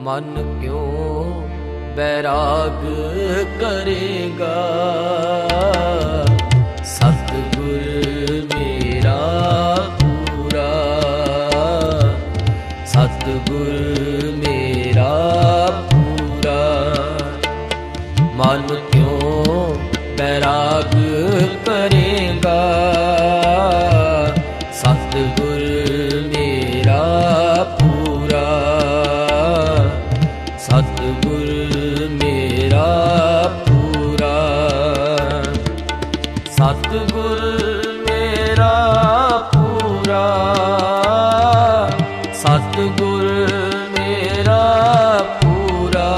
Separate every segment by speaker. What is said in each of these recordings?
Speaker 1: मन क्यों बैराग करेगा। सतगुर मेरा पूरा, सतगुर मेरा पूरा। मन क्यों बैराग करेगा। सतगुर मेरा पूरा, सतगुर मेरा पूरा। सतगुर मेरा पूरा, सतगुर मेरा पूरा।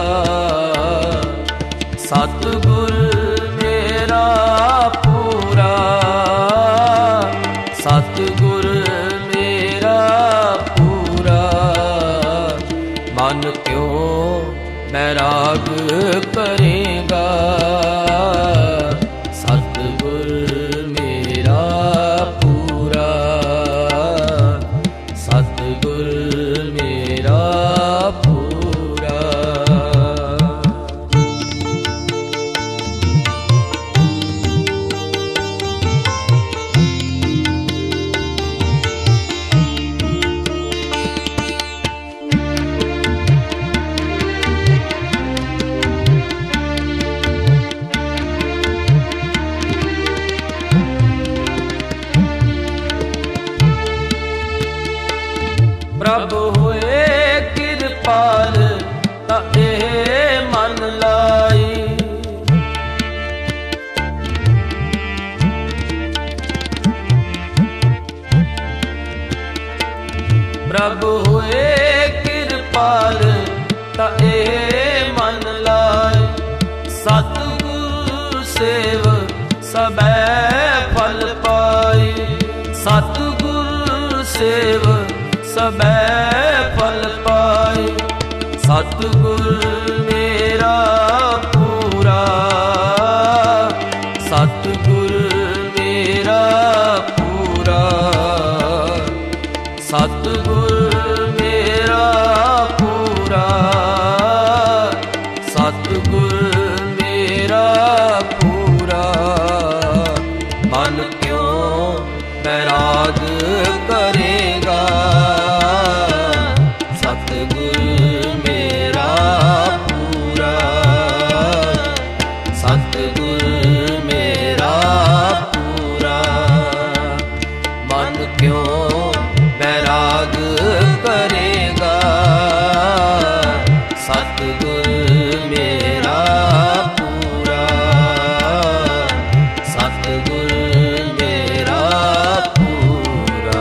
Speaker 1: सतगुर मेरा पूरा, सतगुर मेरा पूरा। मन क्यों बैराग करेगा। सतगुर मेरा पूरा, सतगुर मेरा पूरा। प्रभ होए किरपाल ताए मन लाई। प्रभ होए किरपाल ताए मन लाई। सतगुर सेव सबै फल पाई। सतगुर सेव सबै फल पाई। सतगुर मेरा पूरा, सतगुर मेरा पूरा। सतगुर मेरा पूरा, सतगुर मेरा पूरा। मन क्यों बैराग करेगा। सतगुर मेरा पूरा, सतगुर मेरा पूरा। मन क्यों बैराग करेगा। सतगुर मेरा पूरा, सतगुर मेरा पूरा।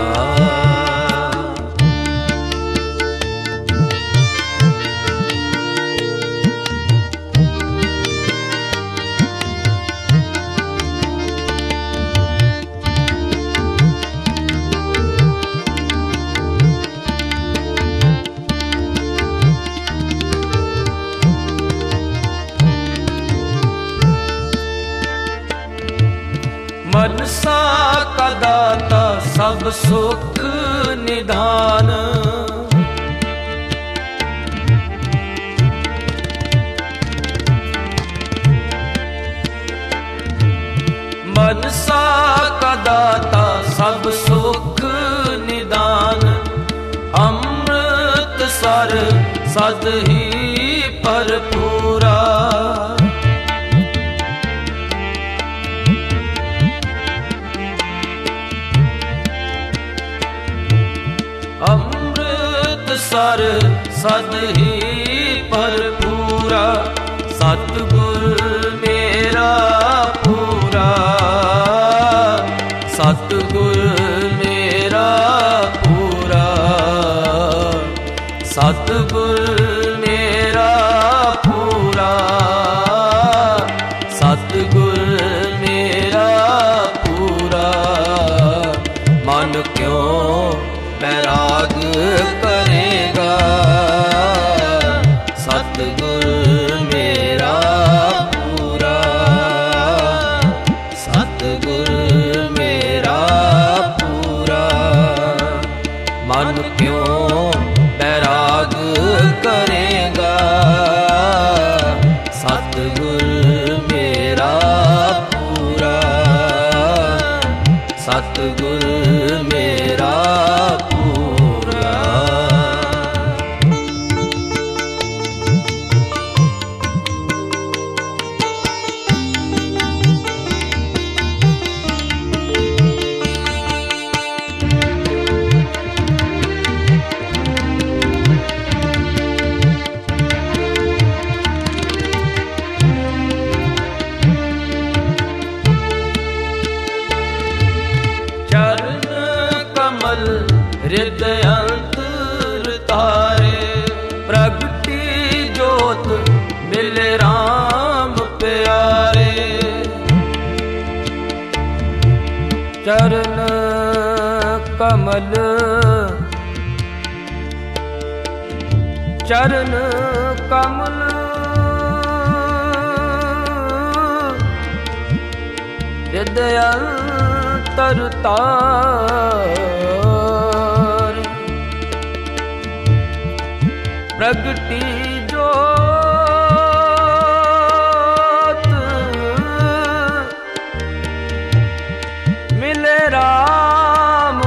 Speaker 1: मनसा का दाता सब सुख निधान। मनसा का दाता सब सुख निधान। अमृत सर सद ही भरपूरा। अमृत सर सद ही भरपूरा। सतगुर मेरा पूरा, सतगुर मेरा पूरा। सतगुर मेरा पूरा, सतगुर मेरा पूरा। मन क्यों बैराग करेगा। सतगुर मेरा पूरा, सतगुर मेरा पूरा। मन क्यों बैराग करेगा। सतगुर मेरा पूरा। हृदय अंतर तारे प्रगटी जोत मिले राम प्यारे।
Speaker 2: चरण कमल चरण कमल हृदय अंतर तारे प्रगटी जोत मिले राम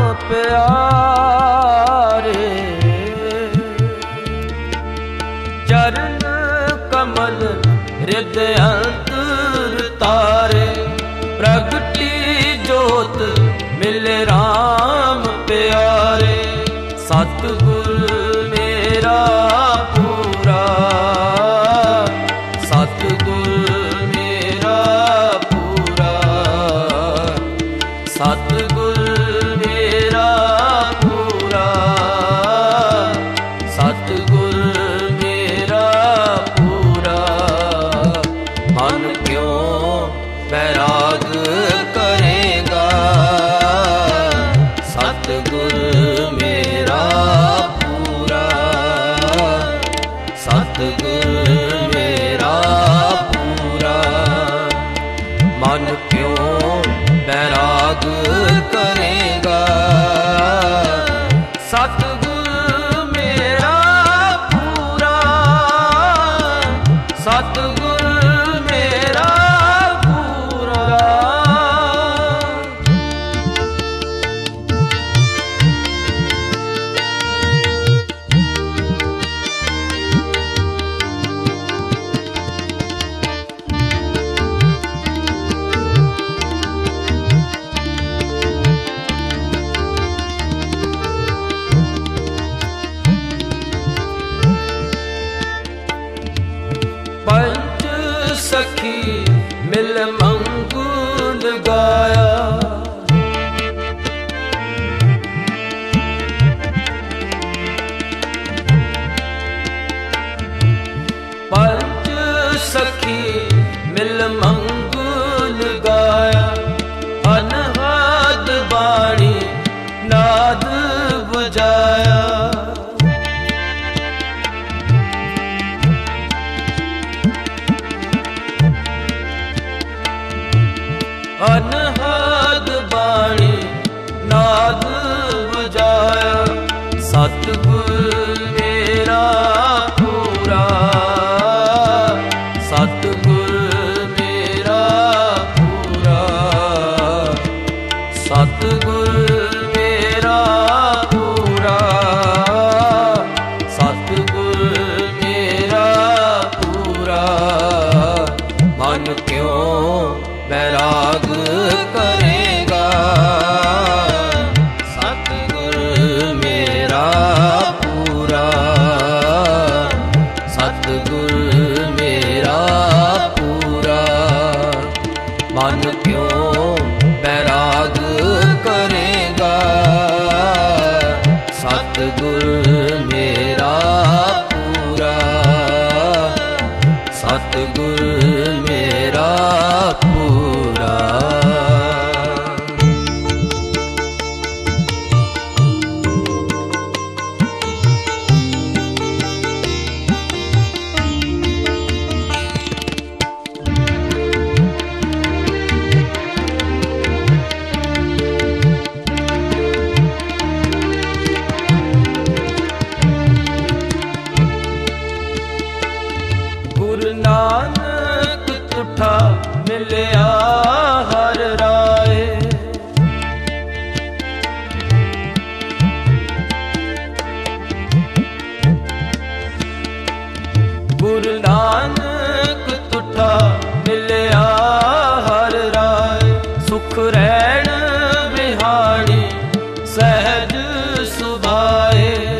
Speaker 2: प्यारे। चरण कमल हृदय अंतर तारे प्रगटी जोत मिले राम प्यारे। सतगुर मेरा पूरा सतगुर मेरा पूरा सतगुर मेरा पूरा सतगुर मेरा पूरा। मन क्यों बैराग करेगा सतगुर मेरा पूरा सतगुर मेरा पूरा। मन क्यों बैराग करेगा सतगुर मेरा पूरा सतगुर मेरा पूरा। पंच सखी मिल मंगल गाया पंच सखी मिल मंगल गाया। अनहद बाणी नाद बजाया अनहद बाणी नाद बजाया। सतगुर मेरा पूरा सतगुर मेरा पूरा सतगुर मेरा पूरा सतगुर मेरा पूरा। मन क्यों बैराग करेगा सतगुर मेरा
Speaker 1: ਸਦਾ ਮਿਲਿਆ ਹਰ ਰਾਏ। ਸੁਖ ਰਹਿਣ ਬਿਹਾਣੀ ਸਹਿਜ ਸੁਭਾਏ।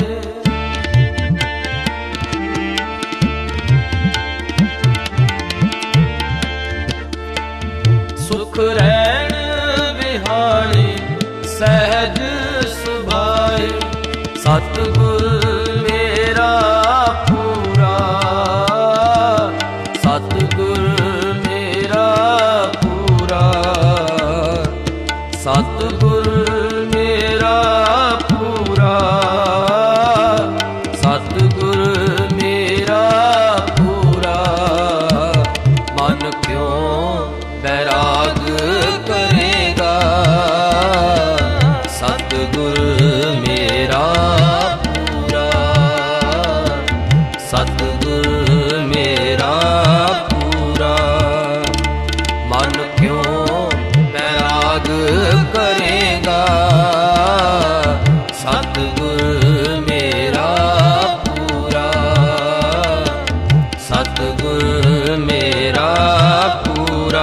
Speaker 1: ਸੁਖ ਰਹਿਣ ਬਿਹਾਣੀ ਸਹਿਜ ਸੁਭਾਏ। ਸਤਿਗੁਰ ਮੇਰਾ ਪੂਰਾ, ਸਤਿਗੁਰ ਮੇਰਾ ਪੂਰਾ, ਸਤਿਗੁਰ ਮੇਰਾ ਪੂਰਾ, ਸਤਿਗੁਰ ਮੇਰਾ ਪੂਰਾ। ਮਨ ਕਿਉਂ ਬੈਰਾਗ ਕਰੇਗਾ, ਸਤਿਗੁਰ ਮੇਰਾ ਪੂਰਾ, ਸਤਿਗੁਰ ਮੇਰਾ ਪੂਰਾ। ਮਨ ਕਿਉਂ ਬੈਰਾਗ ਕਰੇਗਾ, ਸਤਿਗੁਰ ਮੇਰਾ ਪੂਰਾ, ਸਤਿਗੁਰ ਮੇਰਾ ਪੂਰਾ।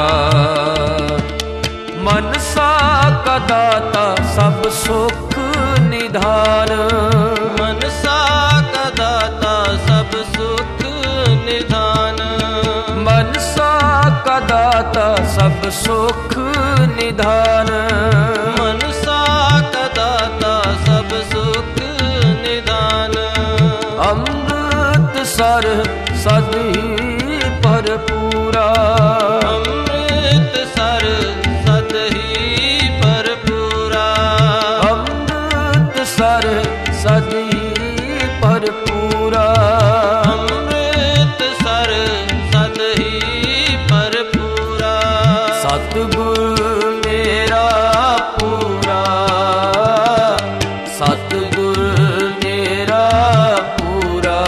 Speaker 1: ਮਨਸਾ ਕਾ ਦਾਤਾ ਸਭ ਸੁਖ ਨਿਧਾਨ,
Speaker 2: ਮਨਸਾ ਕਾ ਦਾਤਾ ਸਭ ਸੁਖ ਨਿਧਾਨ।
Speaker 1: ਮਨਸਾ ਕਾ ਦਾਤਾ ਸਭ ਸੁਖ ਨਿਧਾਨ।
Speaker 2: ਮਨਸਾ ਕਾ ਦਾਤਾ ਸਭ ਸੁਖ ਨਿਧਾਨ।
Speaker 1: ਅੰਮ੍ਰਿਤ ਸਰ ਸਦ ਹੀ ਭਰਪੂਰਾ,
Speaker 2: ਅੰਮ੍ਰਿਤ ਸਰ ਸਦ ਹੀ ਭਰਪੂਰਾ।
Speaker 1: ਅੰਮ੍ਰਿਤ ਸਰ ਸਦ ਹੀ ਭਰਪੂਰਾ।
Speaker 2: ਅੰਮ੍ਰਿਤ ਸਰ ਸਦ ਹੀ ਭਰਪੂਰਾ।
Speaker 1: ਸਤਿਗੁਰ ਮੇਰਾ ਪੂਰਾ, ਸਤਿਗੁਰ ਮੇਰਾ ਪੂਰਾ,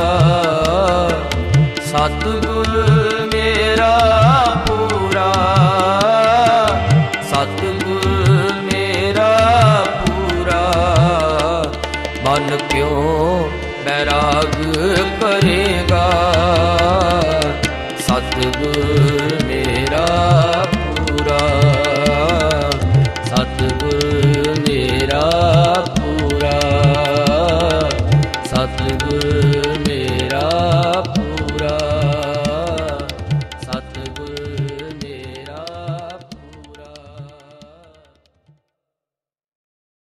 Speaker 1: ਸਤਿਗੁਰ ਮੇਰਾ ਪੂਰਾ, ਸਤਿਗੁਰ ਮੇਰਾ ਪੂਰਾ। ਮਨ ਕਿਉਂ ਬੈਰਾਗ ਕਰੇਗਾ, ਸਤਿਗੁਰ ਮੇਰਾ ਪੂਰਾ, ਸਤਿਗੁਰ ਮੇਰਾ ਪੂਰਾ, ਸਤਿਗੁਰ